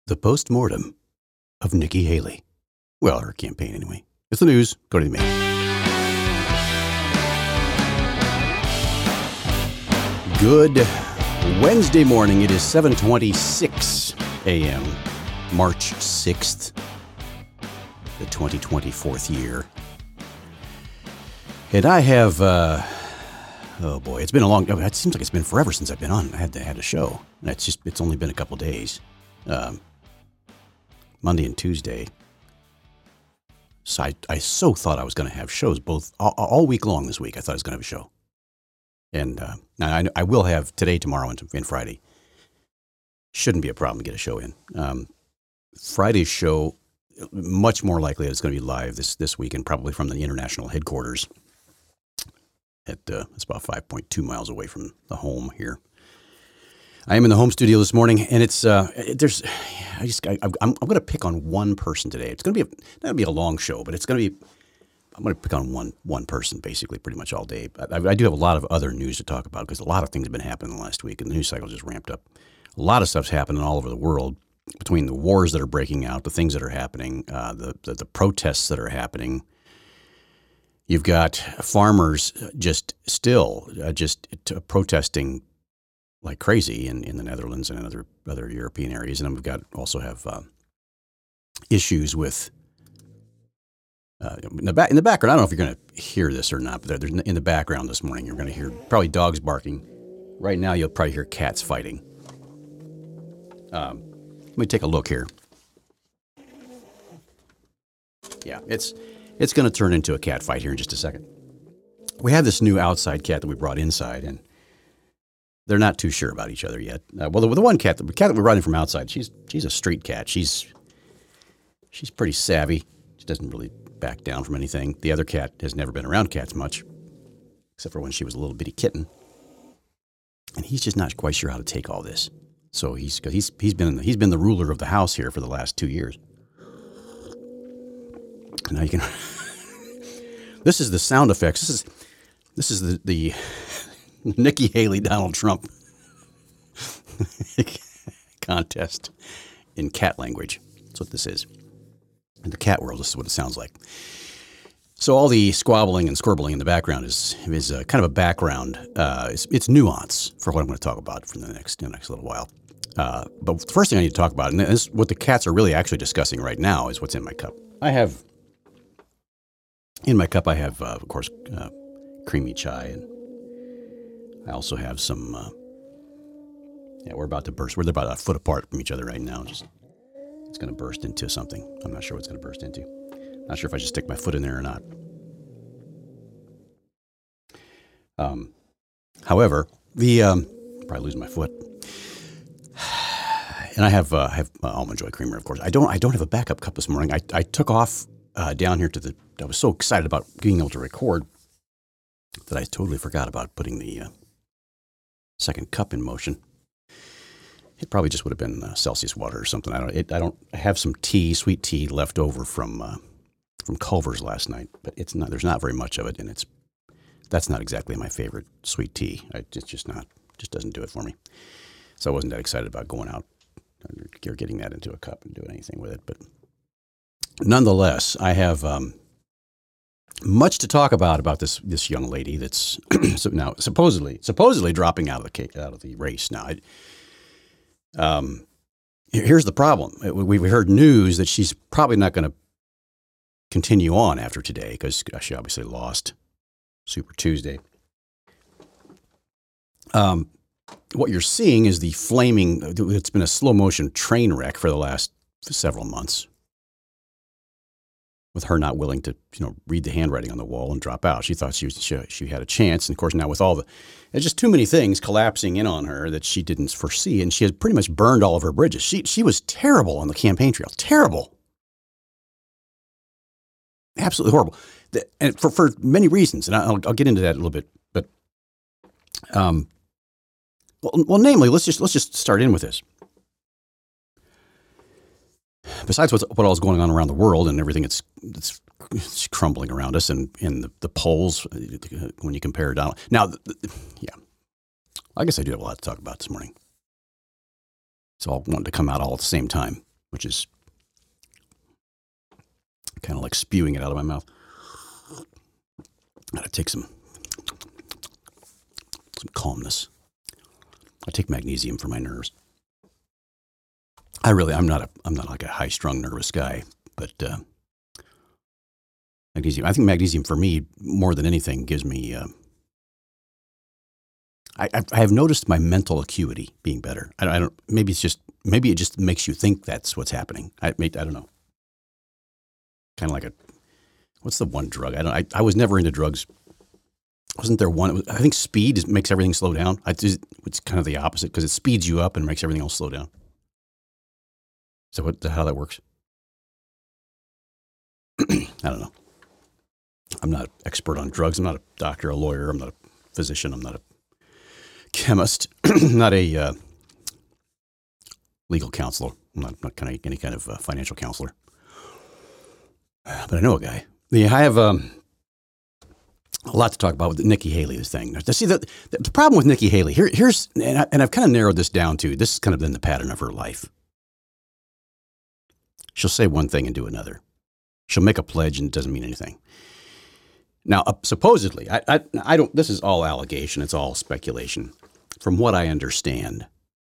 The postmortem of Nikki Haley. Well, her campaign anyway. It's the news. Go to me. Good Wednesday morning. It is 7:26 a.m. March 6th, the 2024th year. And I have, oh boy, it's been a long, it seems like it's been forever since I've been on. I had a show. And it's only been a couple days. Monday and Tuesday. So I so thought I was going to have shows both all week long this week. I thought I was going to have a show. And I will have today, tomorrow, and Friday. Shouldn't be a problem to get a show in. Friday's show, much more likely it's going to be live this week and probably from the international headquarters. It's about 5.2 miles away from the home here. I am in the home studio this morning, and it's I'm going to pick on one person today. It's going to be not be a long show, but I'm going to pick on one person basically pretty much all day. I do have a lot of other news to talk about because a lot of things have been happening in the last week, and the news cycle just ramped up. A lot of stuff's happening all over the world between the wars that are breaking out, the things that are happening, the protests that are happening. You've got farmers still protesting like crazy in the Netherlands and in other European areas. And then we've also have issues with, in the background, I don't know if you're going to hear this or not, but there's in the background this morning, you're going to hear probably dogs barking. Right now, you'll probably hear cats fighting. Let me take a look here. Yeah, it's going to turn into a cat fight here in just a second. We have this new outside cat that we brought inside, and they're not too sure about each other yet. Well, the one cat, the cat that we brought in from outside, she's a street cat. She's pretty savvy. She doesn't really back down from anything. The other cat has never been around cats much, except for when she was a little bitty kitten. And he's just not quite sure how to take all this. So he's been the ruler of the house here for the last 2 years. Now you can. This is the sound effects. This is the Nikki Haley, Donald Trump contest in cat language. That's what this is. In the cat world, this is what it sounds like. So all the squabbling and squirbling in the background is kind of a background. It's nuance for what I'm going to talk about for the next little while. But the first thing I need to talk about, and this, what the cats are really actually discussing right now, is what's in my cup. In my cup, I have, of course, creamy chai, and I also have some, we're about to burst. We're about a foot apart from each other right now. It's going to burst into something. I'm not sure what it's going to burst into. Not sure if I should stick my foot in there or not. However, probably lose my foot. And I have Almond Joy creamer, of course. I don't have a backup cup this morning. I took off down here I was so excited about being able to record that I totally forgot about putting the second cup in motion. It probably just would have been Celsius water or something. I have some sweet tea left over from Culver's last night, but there's not very much of it, and that's not exactly my favorite sweet tea. It's just doesn't do it for me. So I wasn't that excited about going out or getting that into a cup and doing anything with it. But nonetheless, I have much to talk about this young lady that's now supposedly dropping out of the race. Now, here's the problem. We heard news that she's probably not going to continue on after today because she obviously lost Super Tuesday. What you're seeing is the flaming. It's been a slow motion train wreck for the last several months, with her not willing to, read the handwriting on the wall and drop out. She thought she had a chance, and of course now with there's just too many things collapsing in on her that she didn't foresee, and she had pretty much burned all of her bridges. She was terrible on the campaign trail, terrible, absolutely horrible, and for many reasons, and I'll get into that a little bit, but well, namely, let's just start in with this. Besides what all is going on around the world and everything that's crumbling around us, and in the polls, when you compare Donald. Now, I guess I do have a lot to talk about this morning. It's all wanting to come out all at the same time. which is kind of like spewing it out of my mouth. Gotta take some calmness. I take magnesium for my nerves. I'm not like a high-strung nervous guy, but magnesium. I think magnesium for me more than anything gives me. I have noticed my mental acuity being better. I don't. Maybe it just makes you think that's what's happening. I don't know. Kind of like what's the one drug? I was never into drugs. Wasn't there one? I think speed makes everything slow down. It's kind of the opposite because it speeds you up and makes everything else slow down. Is that how that works? I don't know. I'm not an expert on drugs. I'm not a doctor, a lawyer. I'm not a physician. I'm not a chemist. I'm not a legal counselor. I'm not any kind of financial counselor. But I know a guy. I have a lot to talk about with Nikki Haley, this thing. See, the problem with Nikki Haley, and I've kind of narrowed this down to, this has kind of been the pattern of her life. She'll say one thing and do another. She'll make a pledge and it doesn't mean anything. Now, supposedly, I don't, this is all allegation. It's all speculation. From what I understand,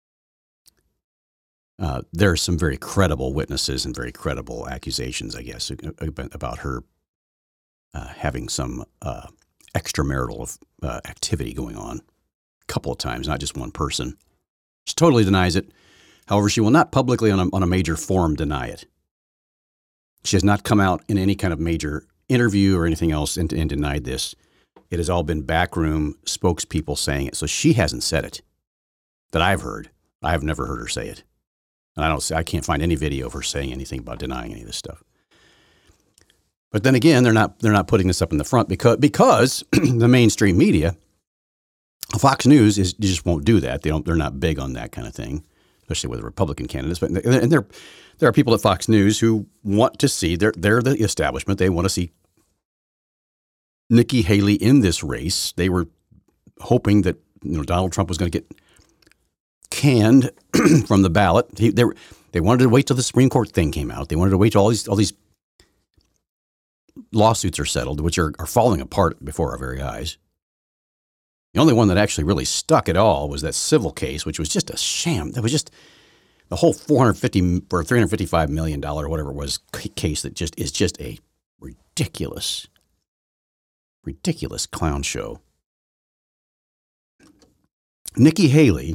there are some very credible witnesses and very credible accusations, I guess, about her having some extramarital activity going on a couple of times, not just one person. She totally denies it. However, she will not publicly on a major forum deny it. She has not come out in any kind of major interview or anything else and denied this. It has all been backroom spokespeople saying it. So she hasn't said it that I've heard. I have never heard her say it. And I can't find any video of her saying anything about denying any of this stuff. But then again, they're not putting this up in the front because the mainstream media, Fox News just won't do that. They're not big on that kind of thing, especially with the Republican candidates. But there are people at Fox News who want to see they're the establishment. They want to see Nikki Haley in this race. They were hoping that Donald Trump was going to get canned from the ballot. They wanted to wait till the Supreme Court thing came out. They wanted to wait till all these lawsuits are settled, which are falling apart before our very eyes. The only one that actually really stuck at all was that civil case, which was just a sham. That was just the whole $450 or $355 million or whatever it was case that is just a ridiculous clown show. Nikki Haley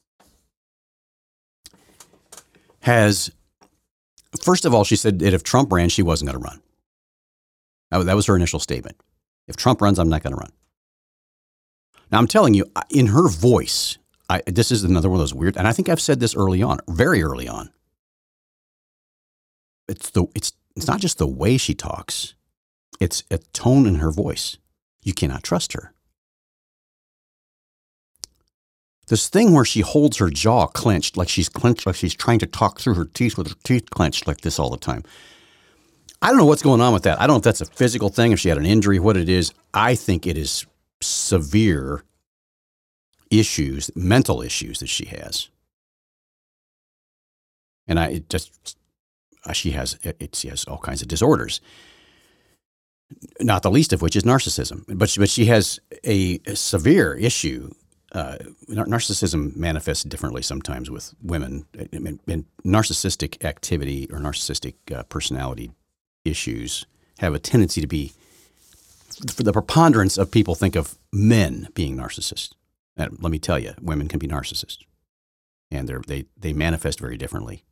has, first of all, she said that if Trump ran, she wasn't going to run. That was her initial statement. If Trump runs, I'm not going to run. Now, I'm telling you, in her voice, this is another one of those weird, and I think I've said this early on, very early on. It's not just the way she talks. It's a tone in her voice. You cannot trust her. This thing where she holds her jaw clenched, like she's trying to talk through her teeth with her teeth clenched like this all the time. I don't know what's going on with that. I don't know if that's a physical thing, if she had an injury, what it is. I think it is severe issues, mental issues that she has. And she has all kinds of disorders, not the least of which is narcissism. But she has a severe issue. Narcissism manifests differently sometimes with women, and narcissistic activity or narcissistic personality issues have a tendency to be, for the preponderance of people think of men being narcissists. And let me tell you, women can be narcissists, and they manifest very differently.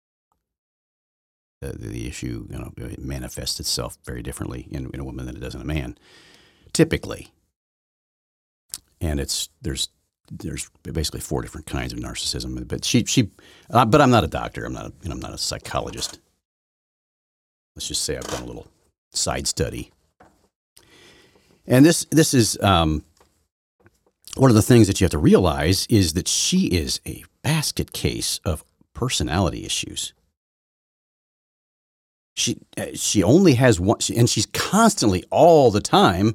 The issue, it manifests itself very differently in a woman than it does in a man, typically. And there's basically 4 different kinds of narcissism. But but I'm not a doctor. I'm not a psychologist. Let's just say I've done a little side study. And this is one of the things that you have to realize is that she is a basket case of personality issues. She only has one, and she's constantly all the time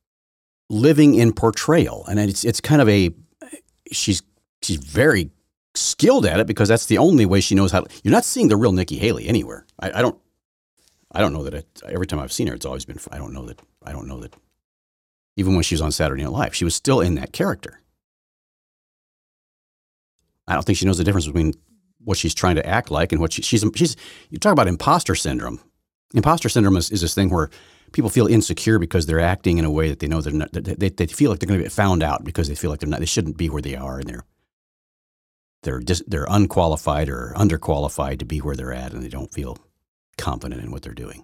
living in portrayal, and it's kind of she's very skilled at it because that's the only way she knows how to. You're not seeing the real Nikki Haley anywhere. I don't know that every time I've seen her, it's always been. I don't know that. Even when she was on Saturday Night Live, she was still in that character. I don't think she knows the difference between what she's trying to act like and what she's. You talk about imposter syndrome. Imposter syndrome is this thing where people feel insecure because they're acting in a way that they know they're not. They feel like they're going to get found out because they feel like they're not. They shouldn't be where they are, and they're unqualified or underqualified to be where they're at, and they don't feel confident in what they're doing.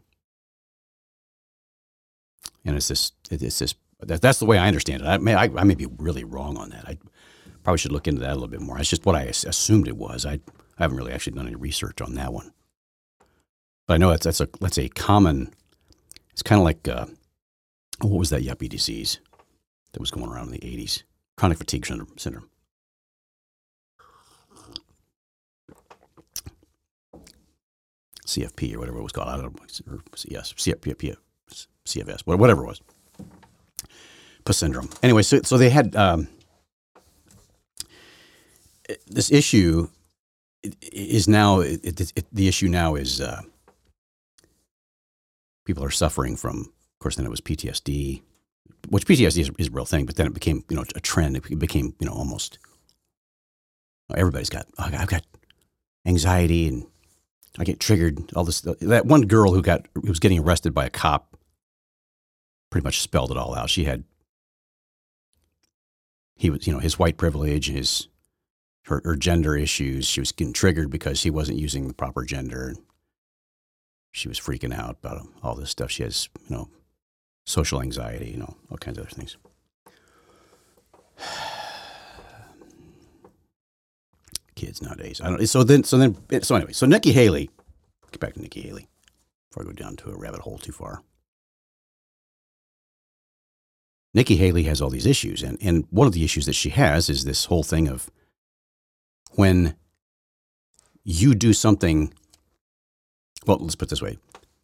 And it's this. That's the way I understand it. I may be really wrong on that. I probably should look into that a little bit more. It's just what I assumed it was. I haven't really actually done any research on that one. But I know that's a common. It's kind of like what was that yuppie disease that was going around in the 80s? Chronic fatigue syndrome. CFP or whatever it was called. I don't know. Or yes, CFS, whatever it was. PA syndrome. Anyway, so they had this issue is now the issue now is people are suffering from. Of course, then it was PTSD, which PTSD is a real thing. But then it became a trend. It became almost everybody's got. I've got anxiety and I get triggered. All this. That one girl who was getting arrested by a cop pretty much spelled it all out. He was, his white privilege, her gender issues. She was getting triggered because he wasn't using the proper gender. She was freaking out about all this stuff. She has, social anxiety, all kinds of other things. Kids nowadays. So anyway, Nikki Haley. Get back to Nikki Haley before I go down to a rabbit hole too far. Nikki Haley has all these issues, and one of the issues that she has is this whole thing of when you do something. Well, let's put it this way.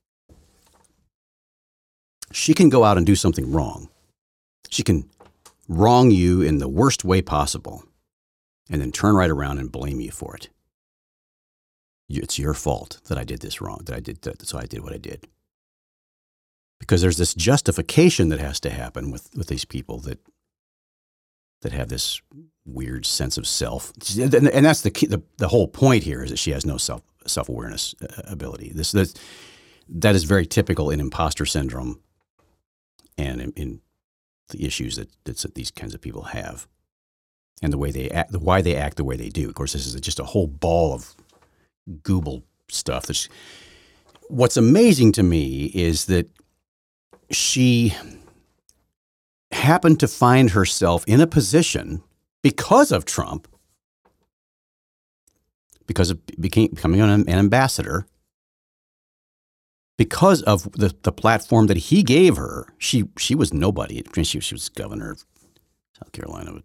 She can go out and do something wrong. She can wrong you in the worst way possible and then turn right around and blame you for it. It's your fault that I did this wrong, so I did what I did. Because there's this justification that has to happen with these people that have this weird sense of self, and that's the key. The whole point here is that she has no self-awareness ability. That is very typical in imposter syndrome, and in the issues that these kinds of people have, and the way they act, why they act the way they do. Of course, this is just a whole ball of Google stuff. What's amazing to me is that she happened to find herself in a position because of Trump, because of becoming an ambassador, because of the platform that he gave her. She was nobody. She was governor of South Carolina.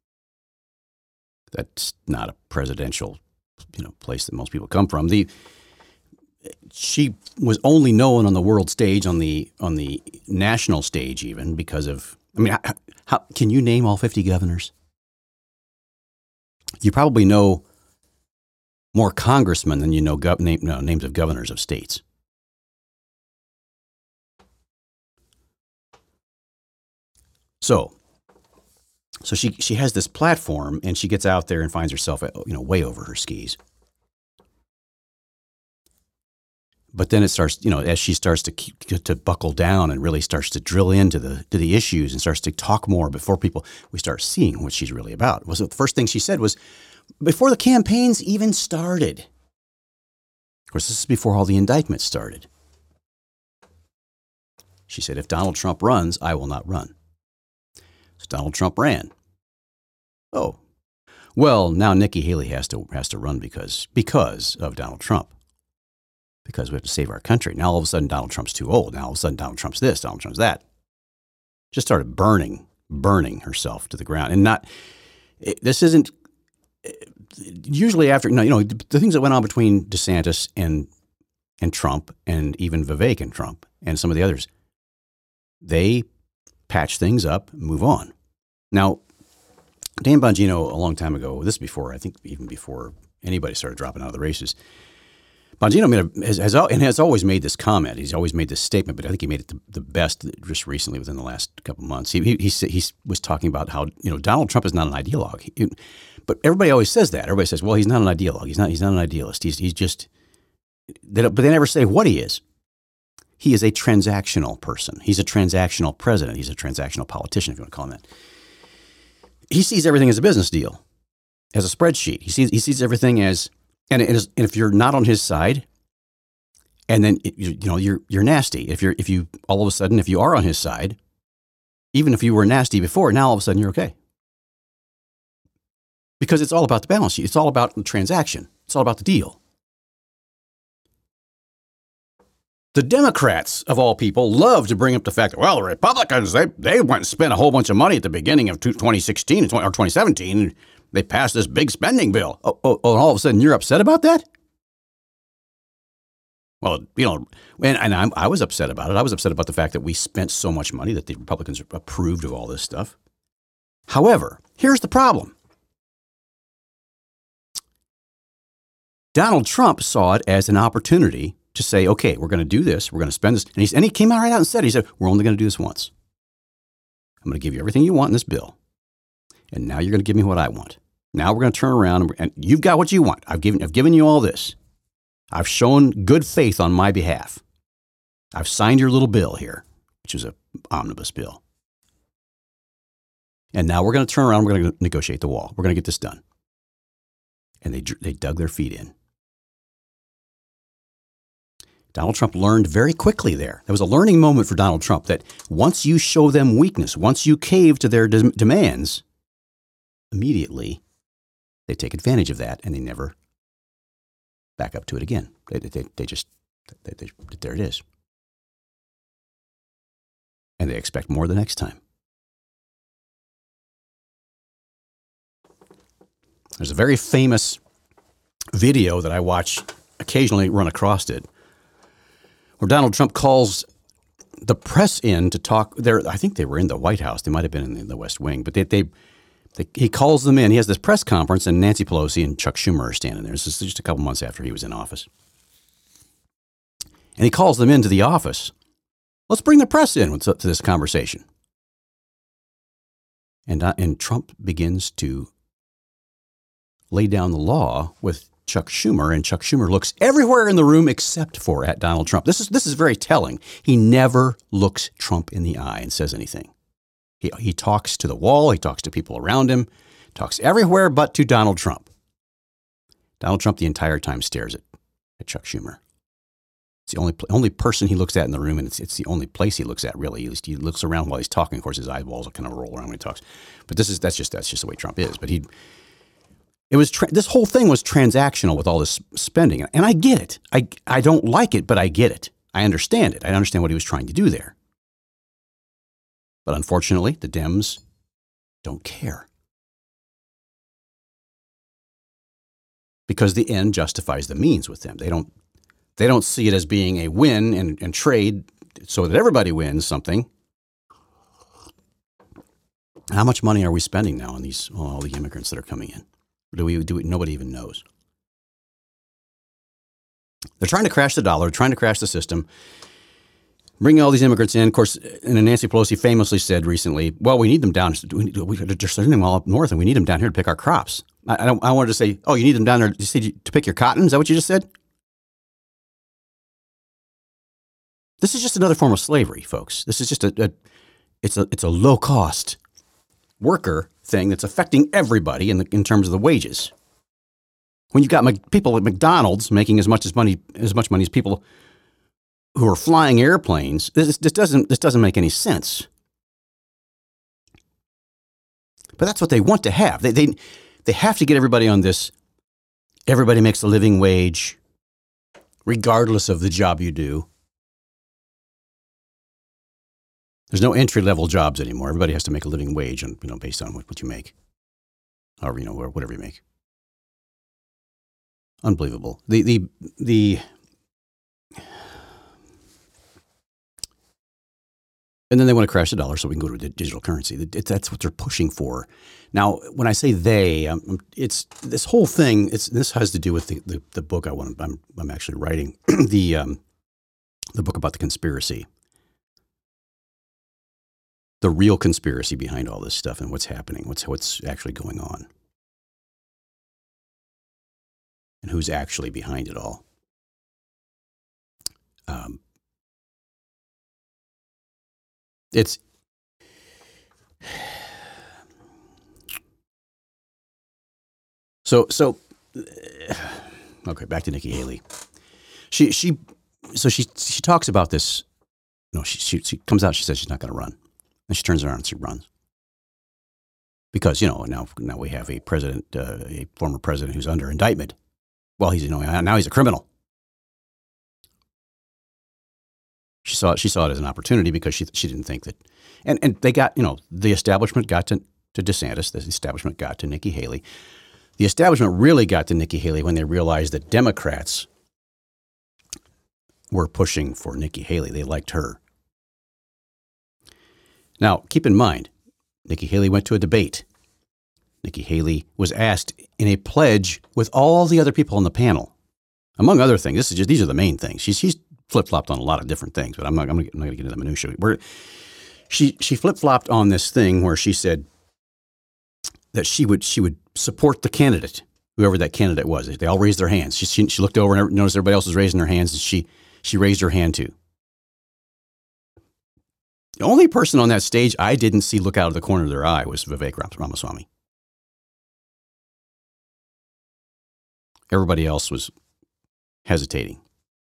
That's not a presidential place that most people come from. She was only known on the world stage, on the national stage, even because of. I mean, how can you name all 50 governors? You probably know more congressmen than you know names of governors of states. So she has this platform, and she gets out there and finds herself way over her skis. But then it starts, as she starts to buckle down and really starts to drill into the issues and starts to talk more before we start seeing what she's really about. The first thing she said was, before the campaigns even started. Of course, this is before all the indictments started. She said, if Donald Trump runs, I will not run. So Donald Trump ran. Oh, well, now Nikki Haley has to run because of Donald Trump. Because we have to save our country. Now all of a sudden Donald Trump's too old. Now all of a sudden Donald Trump's this, Donald Trump's that. Just started burning herself to the ground. And this isn't usually after the things that went on between DeSantis and Trump, and even Vivek and Trump and some of the others. They patch things up, move on. Now, Dan Bongino, a long time ago, this before, I think even before anybody started dropping out of the races, Bongino has always made this comment. He's always made this statement, but I think he made it the best just recently within the last couple of months. He was talking about how Donald Trump is not an ideologue, but everybody always says that. Everybody says, well, he's not an ideologue. He's not an idealist. He's just but they never say what he is. He is a transactional person. He's a transactional president. He's a transactional politician, if you want to call him that. He sees everything as a business deal, as a spreadsheet. He sees everything as, and if you're not on his side, and then you're nasty. If you all of a sudden, if you are on his side, even if you were nasty before, now all of a sudden you're okay. Because it's all about the balance sheet. It's all about the transaction. It's all about the deal. The Democrats, of all people, love to bring up the fact that, well, the Republicans, they went and spent a whole bunch of money at the beginning of 2016 or 2017. And they passed this big spending bill. Oh, and all of a sudden you're upset about that? Well, and I was upset about it. I was upset about the fact that we spent so much money, that the Republicans approved of all this stuff. However, here's the problem. Donald Trump saw it as an opportunity to say, okay, we're going to do this. We're going to spend this. And he came out right out and said, he said, we're only going to do this once. I'm going to give you everything you want in this bill. And now you're going to give me what I want. Now we're going to turn around and you've got what you want. I've given you all this. I've shown good faith on my behalf. I've signed your little bill here, which is an omnibus bill. And now we're going to turn around. We're going to negotiate the wall. We're going to get this done. And they dug their feet in. Donald Trump learned very quickly there. There was a learning moment for Donald Trump that once you show them weakness, once you cave to their demands, immediately they take advantage of that and they never back up to it again. They just, there it is. And they expect more the next time. There's a very famous video that I watch, occasionally run across it, where Donald Trump calls the press in to talk. I think they were in the White House. They might have been in the West Wing, but he calls them in. He has this press conference, and Nancy Pelosi and Chuck Schumer are standing there. This is just a couple months after he was in office. And he calls them into the office. Let's bring the press in to this conversation. And Trump begins to lay down the law with Chuck Schumer, and Chuck Schumer looks everywhere in the room except for at Donald Trump. This is very telling. He never looks Trump in the eye and says anything. He talks to the wall. He talks to people around him. Talks everywhere but to Donald Trump. Donald Trump the entire time stares at Chuck Schumer. It's the only person he looks at in the room, and it's the only place he looks at, really. At least he looks around while he's talking. Of course, his eyeballs will kind of roll around when he talks. But that's just the way Trump is. But this whole thing was transactional with all this spending. And I get it. I don't like it, but I get it. I understand it. I understand what he was trying to do there. But unfortunately, the Dems don't care. Because the end justifies the means with them. They don't see it as being a win and trade so that everybody wins something. How much money are we spending now on all the immigrants that are coming in? Nobody even knows. They're trying to crash the dollar, trying to crash the system, bringing all these immigrants in. Of course, and Nancy Pelosi famously said recently, well, we need them down. They're sending them all up north, and we need them down here to pick our crops. I wanted to say, oh, you need them down there to pick your cotton? Is that what you just said? This is just another form of slavery, folks. This is just it's a low-cost worker thing that's affecting everybody in terms of the wages. When you've got people at McDonald's making as much money as people who are flying airplanes, this doesn't make any sense. But that's what they want to have. They have to get everybody on this. Everybody makes a living wage, regardless of the job you do. There's no entry-level jobs anymore. Everybody has to make a living wage, based on what you make, or whatever you make. Unbelievable. The And then they want to crash the dollar so we can go to a digital currency. That's what they're pushing for. Now, when I say they, it's this whole thing. This has to do with the book I'm actually writing the book about the conspiracy, the real conspiracy behind all this stuff and what's happening, what's actually going on, and who's actually behind it all. It's so okay, back to Nikki Haley. She talks about this. No, she comes out, she says she's not going to run. And she turns around and she runs. Because, now we have a president, a former president who's under indictment. Well, now he's a criminal. She saw it as an opportunity because she didn't think that, and they got, the establishment got to DeSantis, the establishment got to Nikki Haley. The establishment really got to Nikki Haley when they realized that Democrats were pushing for Nikki Haley. They liked her. Now, keep in mind, Nikki Haley went to a debate. Nikki Haley was asked in a pledge with all the other people on the panel, among other things. These are the main things. She's flip-flopped on a lot of different things, but I'm not going to get into the minutiae. She flip-flopped on this thing where she said that she would support the candidate, whoever that candidate was. They all raised their hands. She looked over and noticed everybody else was raising their hands, and she raised her hand too. The only person on that stage I didn't see look out of the corner of their eye was Vivek Ramaswamy. Everybody else was hesitating.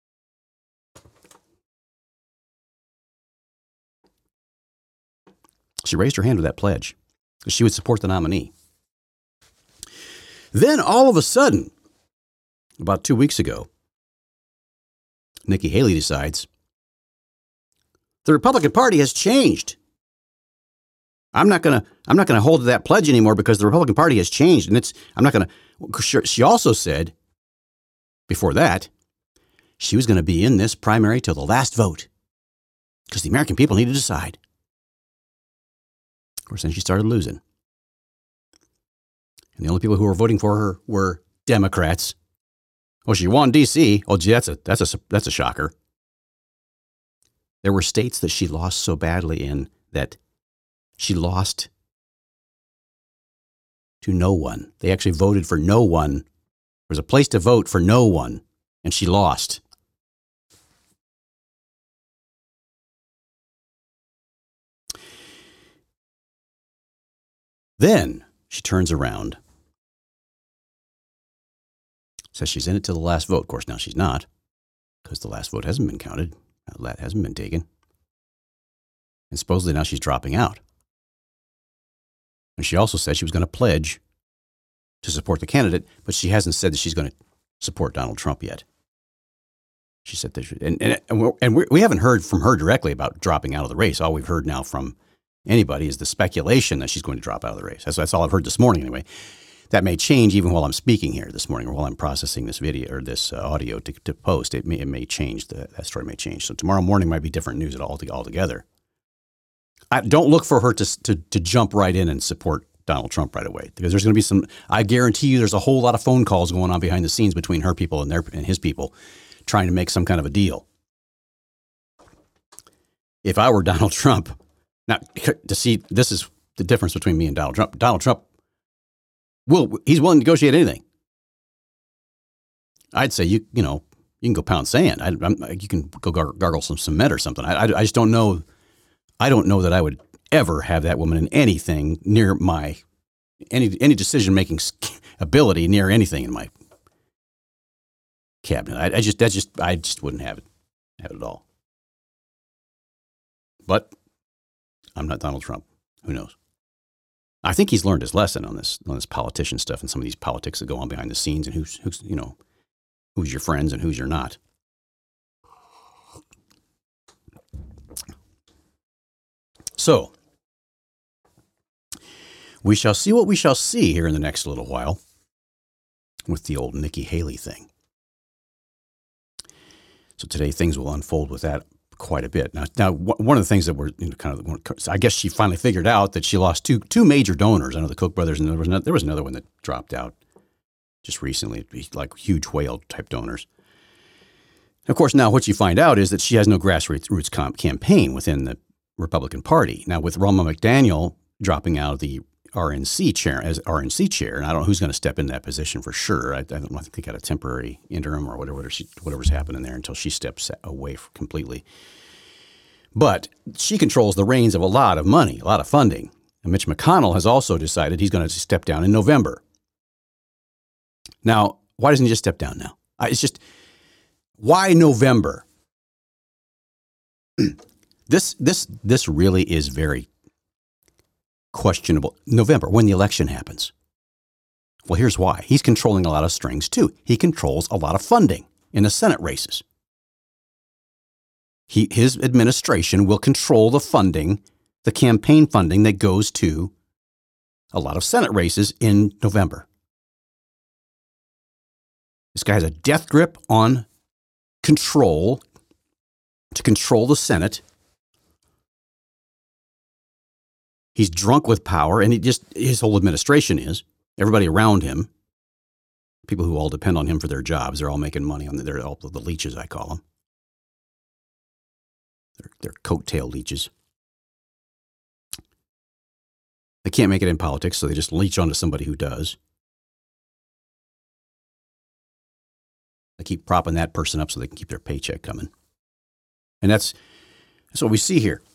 She raised her hand with that pledge because she would support the nominee. Then all of a sudden, about 2 weeks ago, Nikki Haley decides the Republican Party has changed. I'm not gonna hold to that pledge anymore because the Republican Party has changed, and I'm not gonna. She also said before that she was going to be in this primary till the last vote because the American people need to decide. Of course, then she started losing. And the only people who were voting for her were Democrats. Oh, she won D.C. Oh, gee, that's a shocker. There were states that she lost so badly in that she lost to no one. They actually voted for no one. There was a place to vote for no one, and she lost. Then she turns around, says she's in it till the last vote. Of course, now she's not, because the last vote hasn't been counted. That hasn't been taken. And supposedly now she's dropping out. And she also said she was going to pledge to support the candidate, but she hasn't said that she's going to support Donald Trump yet. She said that, we haven't heard from her directly about dropping out of the race. All we've heard now from anybody is the speculation that she's going to drop out of the race. That's all I've heard this morning anyway. That may change even while I'm speaking here this morning or while I'm processing this video or this audio to post. It may change. That story may change. So tomorrow morning might be different news altogether. Don't look for her to jump right in and support Donald Trump right away, because there's going to be I guarantee you there's a whole lot of phone calls going on behind the scenes between her people and his people trying to make some kind of a deal. If I were Donald Trump, now this is the difference between me and Donald Trump. Donald Trump, he's willing to negotiate anything. I'd say you can go pound sand. You can go gargle some cement or something. I just don't know. I don't know that I would ever have that woman in anything near any decision making ability near anything in my cabinet. I just wouldn't have it at all. But I'm not Donald Trump. Who knows? I think he's learned his lesson on this politician stuff and some of these politics that go on behind the scenes and who's your friends and who's your not. So, we shall see what we shall see here in the next little while with the old Nikki Haley thing. So today things will unfold with that quite a bit. Now, one of the things that were kind of, I guess she finally figured out that she lost two major donors. I know the Koch brothers, and there was another one that dropped out just recently, like huge whale type donors. Of course, now what you find out is that she has no grassroots campaign within the Republican Party. Now, with Ronna McDaniel dropping out of the RNC chair, and I don't know who's going to step in that position for sure. I think they got a temporary interim or whatever's happening there until she steps away completely. But she controls the reins of a lot of money, a lot of funding. And Mitch McConnell has also decided he's going to step down in November. Now, why doesn't he just step down now? It's just, why November? This really is very questionable. November, when the election happens. Well, here's why. He's controlling a lot of strings, too. He controls a lot of funding in the Senate races. His administration will control the funding, the campaign funding that goes to a lot of Senate races in November. This guy has a death grip on control to control the Senate. He's drunk with power, and his whole administration is. Everybody around him, people who all depend on him for their jobs, they're all making money on they're all the leeches, I call them. They're coattail leeches. They can't make it in politics, so they just leech onto somebody who does. They keep propping that person up so they can keep their paycheck coming. And that's what we see here.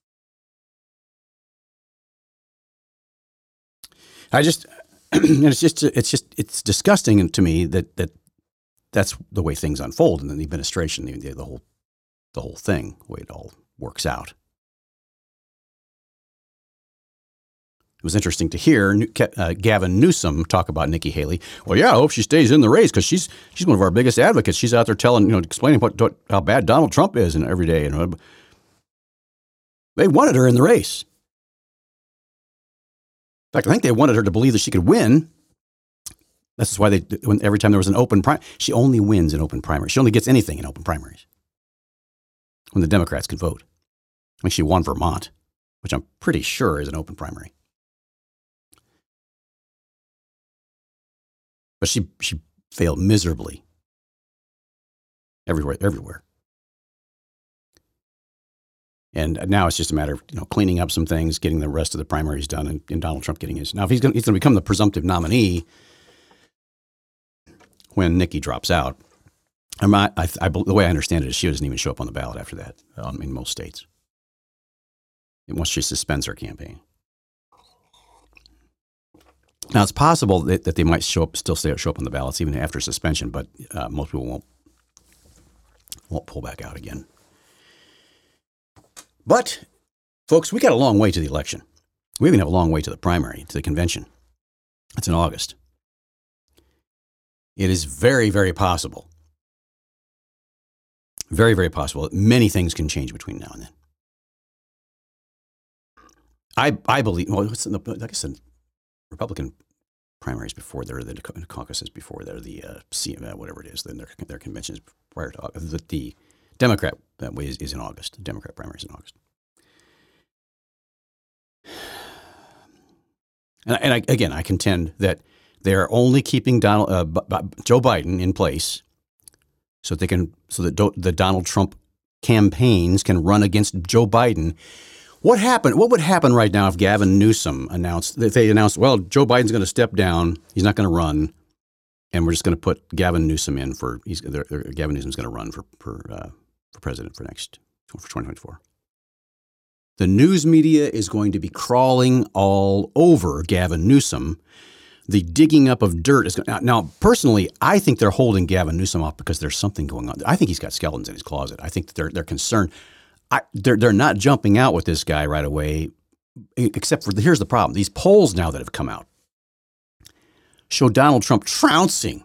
It's disgusting to me that's the way things unfold in the administration, the whole thing, the way it all works out. It was interesting to hear Gavin Newsom talk about Nikki Haley. Well, yeah, I hope she stays in the race because she's one of our biggest advocates. She's out there explaining how bad Donald Trump is and every day. They wanted her in the race. In fact, I think they wanted her to believe that she could win. That's why every time there was an open primary, she only wins in open primaries. She only gets anything in open primaries when the Democrats can vote. I think she won Vermont, which I'm pretty sure is an open primary. But she failed miserably everywhere. And now it's just a matter of cleaning up some things, getting the rest of the primaries done, and Donald Trump getting his. Now, if he's going to become the presumptive nominee when Nikki drops out, the way I understand it is she doesn't even show up on the ballot after that in most states. Once she suspends her campaign. Now, it's possible that they might show up on the ballots even after suspension, but most people won't pull back out again. But, folks, we got a long way to the election. We even have a long way to the primary, to the convention. That's in August. It is very, very possible. Very, very possible that many things can change between now and then. I believe, like I said, Republican primaries before they're the caucuses before they're the whatever it is, then their conventions prior to August. The Democrat that way is in August. The Democrat primary is in August. And I contend that they are only keeping Joe Biden in place so that the Donald Trump campaigns can run against Joe Biden. What would happen right now if Gavin Newsom announced, well, Joe Biden's going to step down, he's not going to run, and we're just going to put Gavin Newsom in Gavin Newsom's going to run for president for 2024. The news media is going to be crawling all over Gavin Newsom. The digging up of dirt is going to, now, personally, I think they're holding Gavin Newsom off because there's something going on. I think he's got skeletons in his closet. I think they're concerned. They're not jumping out with this guy right away, except for here's the problem. These polls now that have come out show Donald Trump trouncing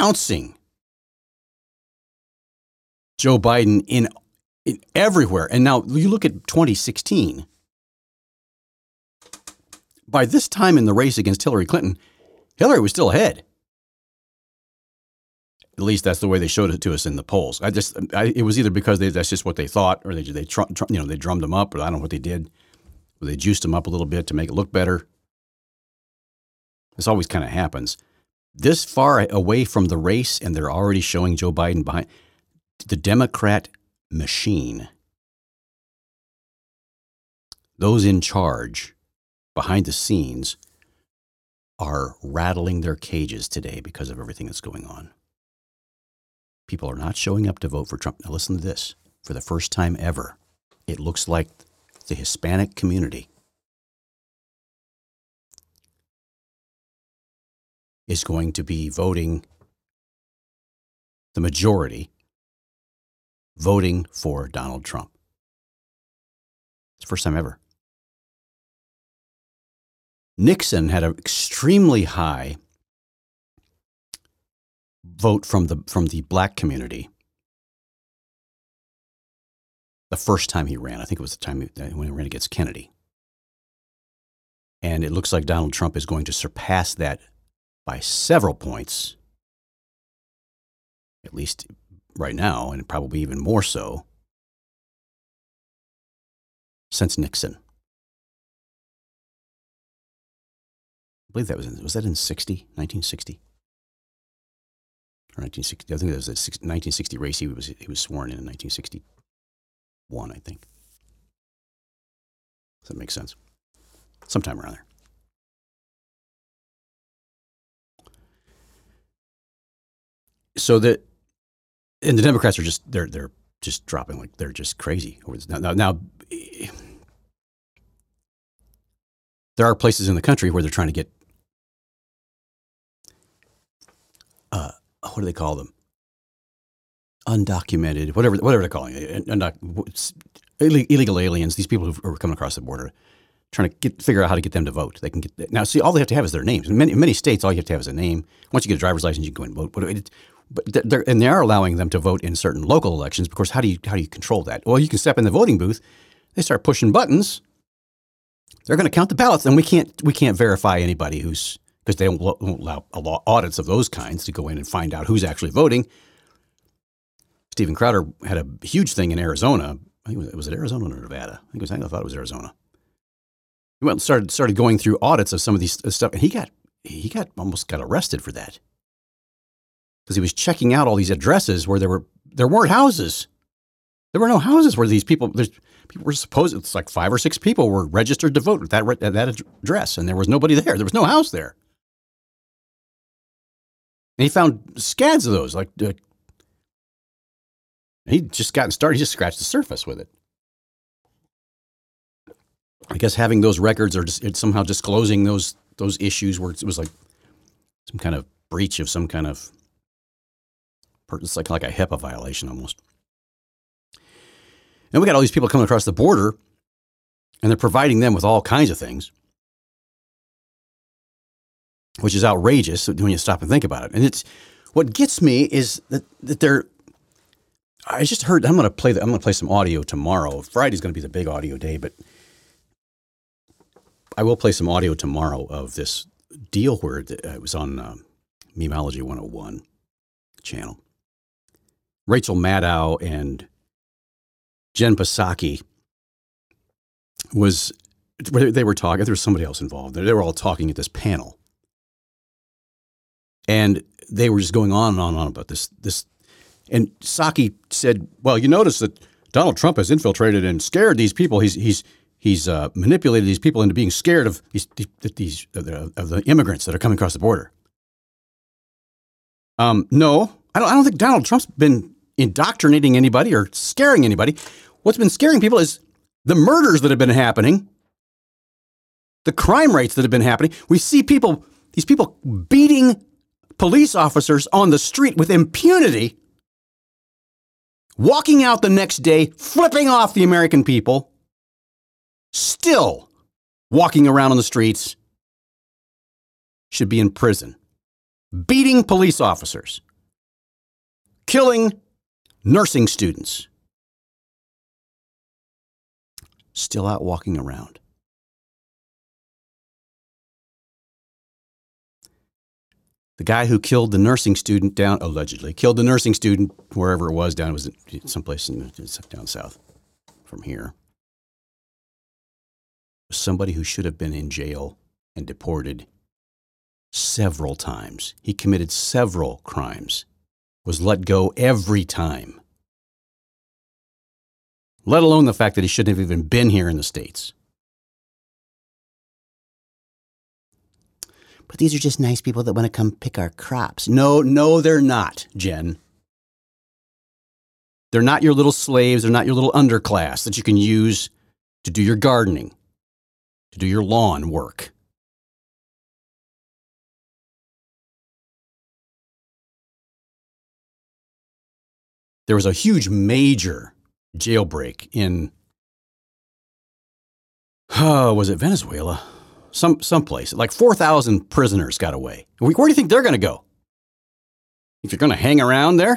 Joe Biden in everywhere. And now you look at 2016. By this time in the race against Hillary Clinton, Hillary was still ahead. At least that's the way they showed it to us in the polls. It was either because that's just what they thought, or they drummed them up, or I don't know what they did. Or they juiced them up a little bit to make it look better. This always kind of happens. This far away from the race, and they're already showing Joe Biden behind the Democrat machine. Those in charge, behind the scenes, are rattling their cages today because of everything that's going on. People are not showing up to vote for Trump. Now listen to this. For the first time ever, it looks like the Hispanic community is going to be voting, the majority, voting for Donald Trump. It's the first time ever. Nixon had an extremely high vote from the black community the first time he ran. I think it was the time when he ran against Kennedy. And it looks like Donald Trump is going to surpass that by several points, at least right now, and probably even more so since Nixon. I believe that was that in 1960? Or 1960? I think that was a 1960 race. He was sworn in 1961, I think. Does that make sense? Sometime around there. So and the Democrats are they're just dropping, like they're just crazy over this. Now, there are places in the country where they're trying to get what do they call them? Undocumented, whatever they're calling it, illegal aliens. These people who are coming across the border, trying to figure out how to get them to vote. They can get now. See, all they have to have is their names. In many states, all you have to have is a name. Once you get a driver's license, you can go and vote. But they are allowing them to vote in certain local elections. Because how do you control that? Well, you can step in the voting booth. They start pushing buttons. They're going to count the ballots, and we can't verify anybody because they won't allow audits of those kinds to go in and find out who's actually voting. Steven Crowder had a huge thing in Arizona. Was it Arizona or Nevada? I thought it was Arizona. He went and started going through audits of some of these stuff, and he almost got arrested for that because he was checking out all these addresses where there weren't houses. There were no houses where these people. People were supposed. It's like 5 or 6 people were registered to vote at that address, and there was nobody there. There was no house there. And he found scads of those. He just gotten started. He just scratched the surface with it. I guess having those records or just somehow disclosing those issues where it was like some kind of breach of some kind of. It's like a HIPAA violation almost. And we got all these people coming across the border, and they're providing them with all kinds of things, which is outrageous when you stop and think about it. And what gets me is that they're. I just heard. I'm going to play some audio tomorrow. Friday's going to be the big audio day, but I will play some audio tomorrow of this deal where it was on Memology 101 channel. Rachel Maddow and Jen Psaki they were talking. There was somebody else involved. They were all talking at this panel. And they were just going on and on about this. And Psaki said, well, you notice that Donald Trump has infiltrated and scared these people. He's manipulated these people into being scared of the immigrants that are coming across the border. No, I don't think Donald Trump's been indoctrinating anybody or scaring anybody. What's been scaring people is the murders that have been happening, the crime rates that have been happening. We see these people beating police officers on the street with impunity, walking out the next day, flipping off the American people, still walking around on the streets, should be in prison, beating police officers, killing nursing students, still out walking around. The guy who killed the nursing student allegedly killed the nursing student wherever it was it was someplace down south from here. Somebody who should have been in jail and deported several times. He committed several crimes, was let go every time. Let alone the fact that he shouldn't have even been here in the States. But these are just nice people that want to come pick our crops. No, they're not, Jen. They're not your little slaves. They're not your little underclass that you can use to do your gardening, to do your lawn work. There was a huge major jailbreak in, was it Venezuela? Someplace. Like 4,000 prisoners got away. Where do you think they're going to go? If you're going to hang around there?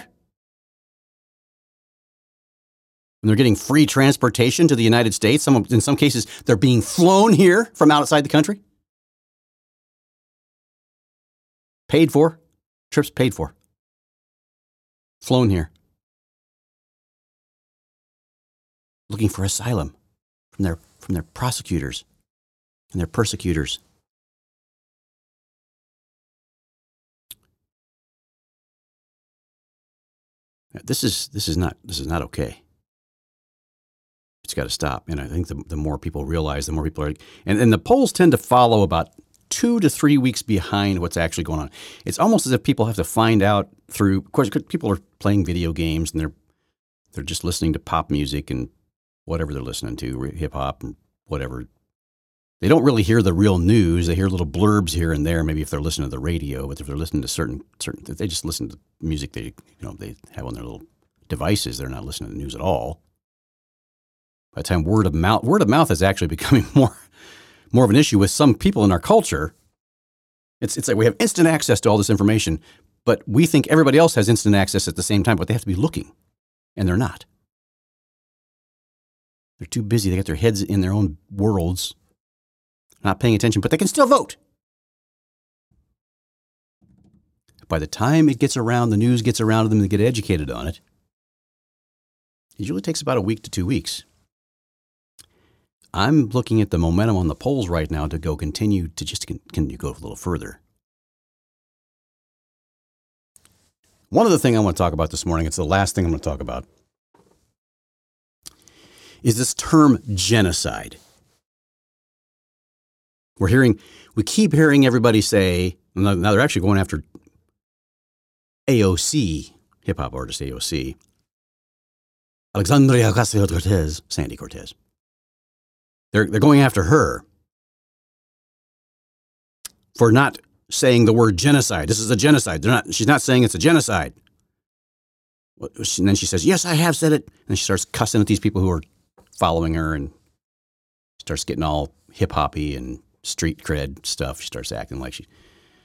And they're getting free transportation to the United States. In some cases, they're being flown here from outside the country. Paid for. Trips paid for. Flown here. Looking for asylum from their prosecutors and their persecutors. This is not okay. It's got to stop. And I think the more people realize, the more people are, and the polls tend to follow about 2 to 3 weeks behind what's actually going on. It's almost as if people have to find out through, of course, people are playing video games and they're just listening to pop music and whatever they're listening to, hip hop and whatever. They don't really hear the real news. They hear little blurbs here and there, maybe if they're listening to the radio, but if they're listening to certain, if they just listen to music they have on their little devices, they're not listening to the news at all. By the time word of mouth is actually becoming more of an issue with some people in our culture. It's like we have instant access to all this information, but we think everybody else has instant access at the same time, but they have to be looking, and they're not. They're too busy. They got their heads in their own worlds, not paying attention, but they can still vote. By the time it gets around, the news gets around to them, they get educated on it. It usually takes about a week to 2 weeks. I'm looking at the momentum on the polls right now to continue to go a little further. One other thing I want to talk about this morning, it's the last thing I'm going to talk about, is this term genocide. We keep hearing everybody say, now they're actually going after AOC, hip-hop artist AOC, Alexandria Ocasio-Cortez, Sandy Cortez. They're going after her for not saying the word genocide. This is a genocide. She's not saying it's a genocide. And then she says, yes, I have said it. And she starts cussing at these people who are following her and starts getting all hip-hoppy and street cred stuff. She starts acting like she...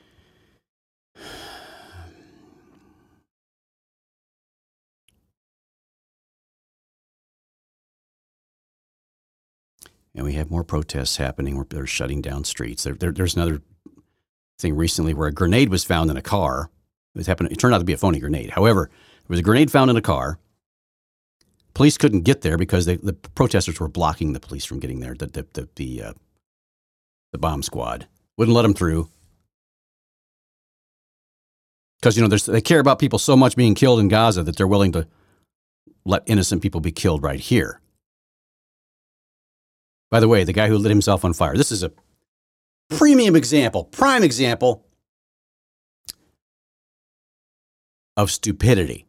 And we have more protests happening where they're shutting down streets. There's another thing recently where a grenade was found in a car. It turned out to be a phony grenade. However, there was a grenade found in a car. Police couldn't get there because the protesters were blocking the police from getting there. The bomb squad wouldn't let them through because they care about people so much being killed in Gaza that they're willing to let innocent people be killed right here. By the way, the guy who lit himself on fire. This is a prime example of stupidity.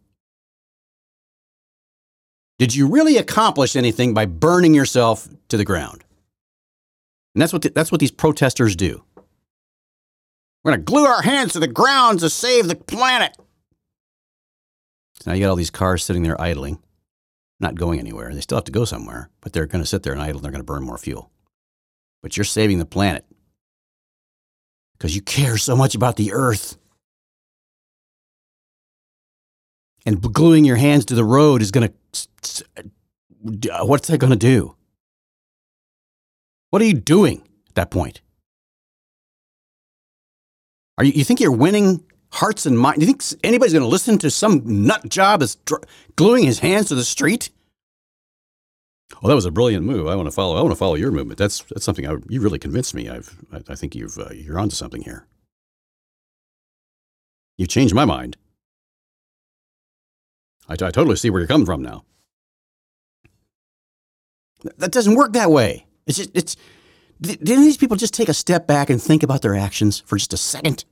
Did you really accomplish anything by burning yourself to the ground? And that's what these protesters do. We're going to glue our hands to the ground to save the planet. So now you got all these cars sitting there idling, not going anywhere. They still have to go somewhere, but they're going to sit there and idle and they're going to burn more fuel. But you're saving the planet because you care so much about the earth. And gluing your hands to the road is going to, what's that going to do? What are you doing at that point? You think you're winning hearts and minds. Do you think anybody's going to listen to some nut job that's gluing his hands to the street? Well, that was a brilliant move. I want to follow your movement. That's something you really convinced me. I think you're onto something here. You changed my mind. I totally see where you're coming from now. That doesn't work that way. Didn't these people just take a step back and think about their actions for just a second?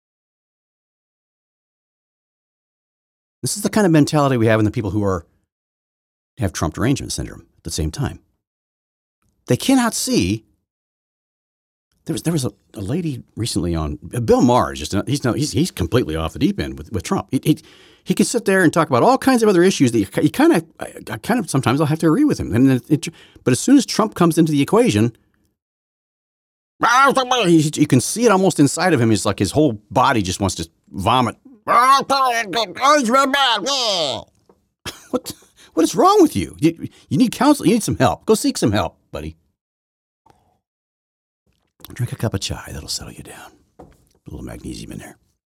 This is the kind of mentality we have in the people who have Trump derangement syndrome at the same time. They cannot see. There was a lady recently on Bill Maher. He's completely off the deep end with Trump. He can sit there and talk about all kinds of other issues that I kind of sometimes I'll have to agree with him. But as soon as Trump comes into the equation, you can see it almost inside of him. It's like his whole body just wants to vomit. What is wrong with you? You need counsel. You need some help. Go seek some help, buddy. Drink a cup of chai. That'll settle you down. A little magnesium in there.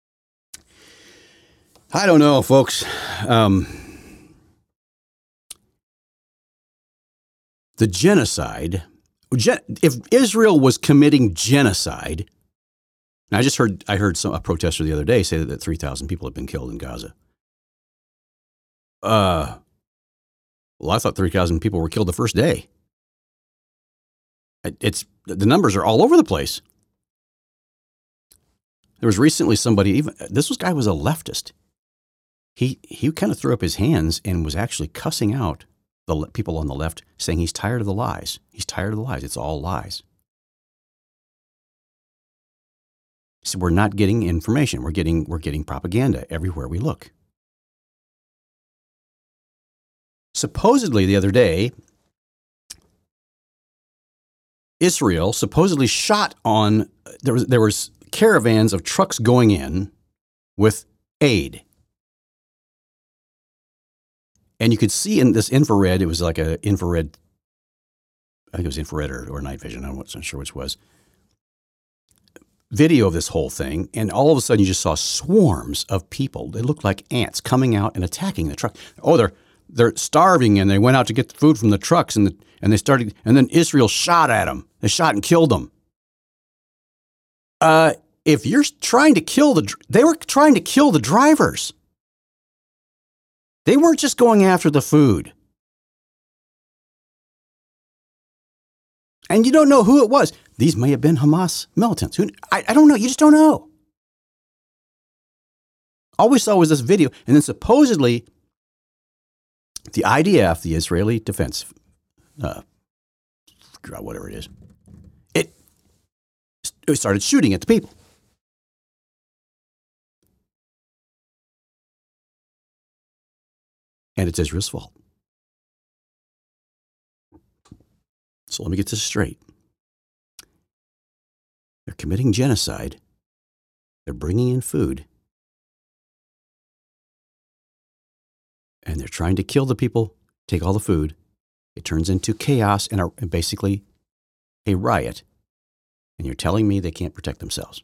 I don't know, folks. The genocide, if Israel was committing genocide, and I heard a protester the other day say that 3,000 people have been killed in Gaza. Well, I thought 3,000 people were killed the first day. The numbers are all over the place. There was recently somebody, this guy was a leftist. He kind of threw up his hands and was actually cussing out the people on the left, saying he's tired of the lies. He's tired of the lies. It's all lies. So we're not getting information. We're getting propaganda everywhere we look. Supposedly the other day, Israel supposedly shot on, there was caravans of trucks going in with aid. And you could see in this infrared, it was like an infrared, I think it was infrared or night vision, I'm not sure which was, video of this whole thing. And all of a sudden you just saw swarms of people. They looked like ants coming out and attacking the truck. Oh, they're starving, and they went out to get the food from the trucks, and then Israel shot at them. They shot and killed them. If you're trying to they were trying to kill the drivers. They weren't just going after the food. And you don't know who it was. These may have been Hamas militants. I don't know. You just don't know. All we saw was this video, and then supposedly the IDF, the Israeli Defense, whatever it is, it started shooting at the people. And it's Israel's fault. So let me get this straight. They're committing genocide. They're bringing in food. And they're trying to kill the people, take all the food. It turns into chaos and basically a riot. And you're telling me they can't protect themselves.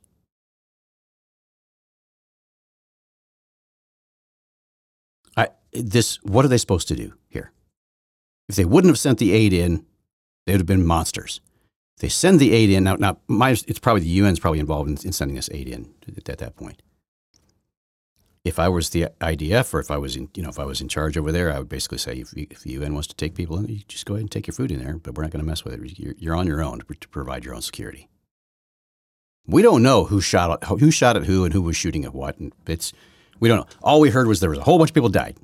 What are they supposed to do here? If they wouldn't have sent the aid in, they would have been monsters. If they send the aid in, it's probably the UN's probably involved in sending this aid in at that point. If I was the IDF, or if I was in charge over there, I would basically say, if the UN wants to take people in, you just go ahead and take your food in there, but we're not going to mess with it. You're on your own to provide your own security. We don't know who shot at who and who was shooting at what. We don't know. All we heard was there was a whole bunch of people died.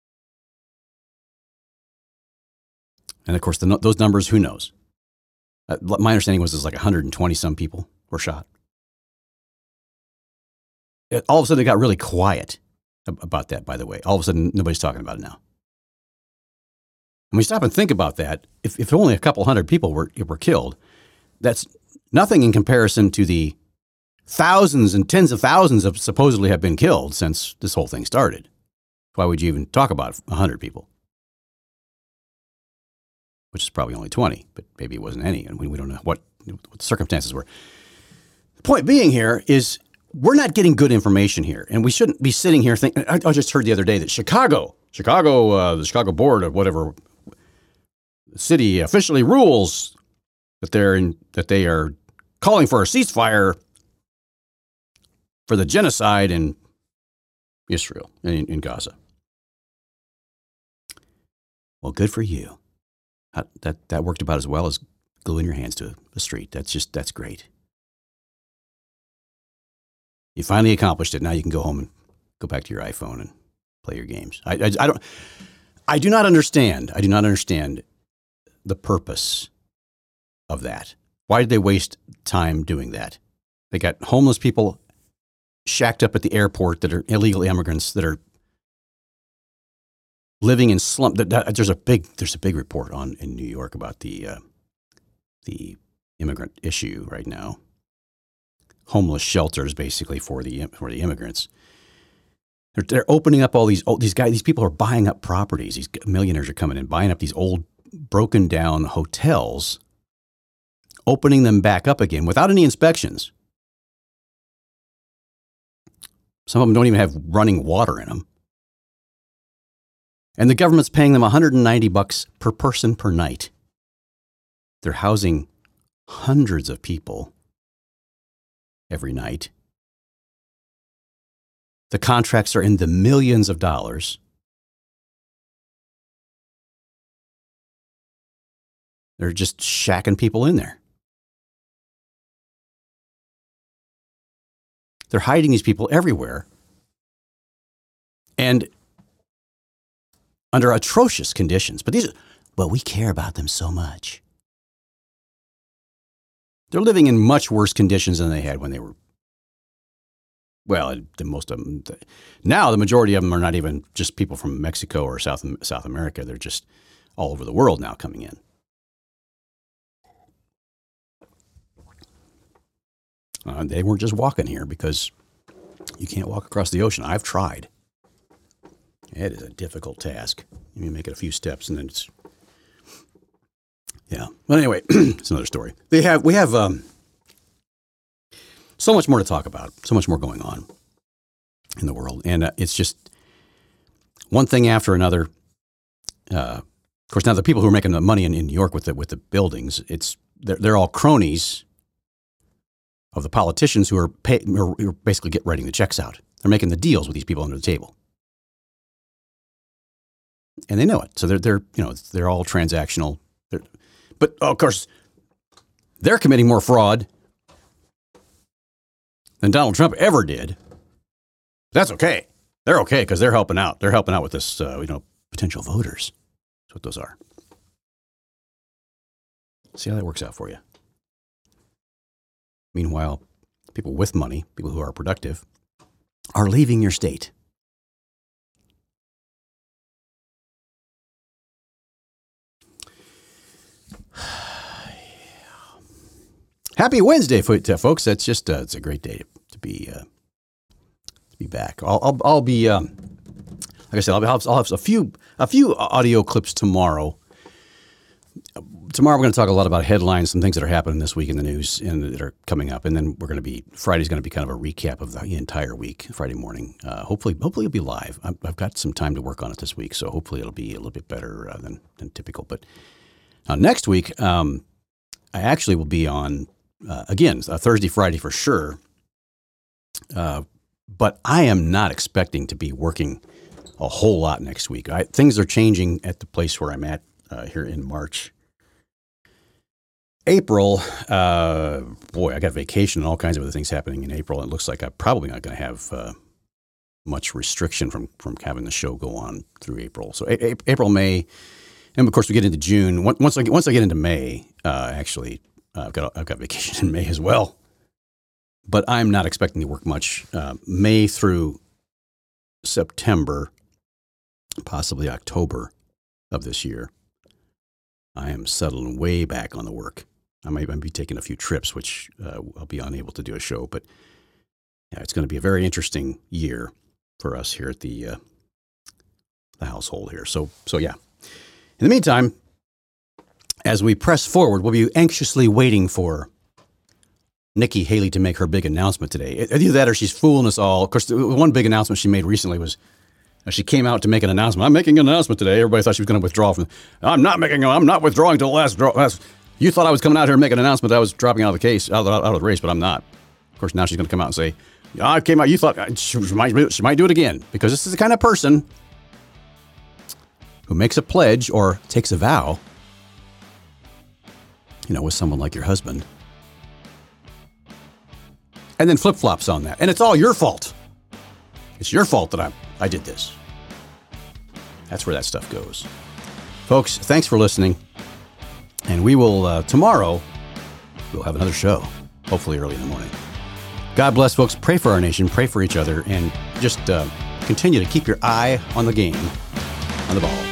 And of course, those numbers, who knows? My understanding was there's like 120 some people were shot. All of a sudden, it got really quiet about that, by the way. All of a sudden, nobody's talking about it now. When we stop and think about that, if only a couple hundred people were killed, that's nothing in comparison to the thousands and tens of thousands of supposedly have been killed since this whole thing started. Why would you even talk about 100 people? Which is probably only 20, but maybe it wasn't any, and we don't know what the circumstances were. The point being here is, we're not getting good information here, and we shouldn't be sitting here thinking. I just heard the other day that the Chicago board of whatever city officially rules that they are calling for a ceasefire for the genocide in Israel and in Gaza. Well, good for you. That worked about as well as gluing your hands to a street. That's great. You finally accomplished it. Now you can go home and go back to your iPhone and play your games. I do not understand the purpose of that. Why did they waste time doing that? They got homeless people shacked up at the airport that are illegal immigrants that are living in slum. There's a big report in New York about the immigrant issue right now. Homeless shelters, basically for the immigrants. They're opening up all these guys. These people are buying up properties. These millionaires are coming in, buying up these old, broken down hotels, opening them back up again without any inspections. Some of them don't even have running water in them. And the government's paying them $190 per person per night. They're housing hundreds of people every night. The contracts are in the millions of dollars. They're just shacking people in there. They're hiding these people everywhere. And under atrocious conditions. But we care about them so much. They're living in much worse conditions than they had when they were, well, most of them. Now the majority of them are not even just people from Mexico or South America. They're just all over the world now coming in. They weren't just walking here because you can't walk across the ocean. I've tried. It is a difficult task. You make it a few steps and then it's, yeah. But anyway, it's another story. We have so much more to talk about, so much more going on in the world. And it's just one thing after another. Of course, now the people who are making the money in New York with the buildings, they're all cronies of the politicians who are basically writing the checks out. They're making the deals with these people under the table. And they know it. So they're all transactional. But of course, they're committing more fraud than Donald Trump ever did. That's okay. They're okay because they're helping out. They're helping out with this, potential voters. That's what those are. See how that works out for you. Meanwhile, people with money, people who are productive, are leaving your state. Happy Wednesday, folks. That's just it's a great day to be back. I'll be like I said. I'll have a few audio clips tomorrow. Tomorrow we're going to talk a lot about headlines, some things that are happening this week in the news and that are coming up, and then Friday's going to be kind of a recap of the entire week. Friday morning, hopefully it'll be live. I've got some time to work on it this week, so hopefully it'll be a little bit better than typical. But next week, I actually will be on. Again, Thursday, Friday for sure. But I am not expecting to be working a whole lot next week. Things are changing at the place where I'm at here in March. April, I got vacation and all kinds of other things happening in April. It looks like I'm probably not going to have much restriction from having the show go on through April. So April, May, and of course we get into June. Once I get into May, actually. I've got vacation in May as well, but I'm not expecting to work much. May through September, possibly October of this year, I am settling way back on the work. I might be taking a few trips, which I'll be unable to do a show, but yeah, it's going to be a very interesting year for us here at the household here. So yeah. In the meantime, as we press forward, we'll be anxiously waiting for Nikki Haley to make her big announcement today. Either that or she's fooling us all. Of course, the one big announcement she made recently was she came out to make an announcement. I'm making an announcement today. Everybody thought she was going to withdraw from. I'm not withdrawing till the last draw. You thought I was coming out here and making an announcement that I was dropping out of the case, out of the race, but I'm not. Of course, now she's going to come out and say, I came out. You thought she might do it again, because this is the kind of person who makes a pledge or takes a vow, with someone like your husband, and then flip-flops on that. And it's all your fault. It's your fault that I did this. That's where that stuff goes. Folks, thanks for listening. And we will, tomorrow, we'll have another show, hopefully early in the morning. God bless, folks. Pray for our nation, pray for each other, and just continue to keep your eye on the game, on the ball.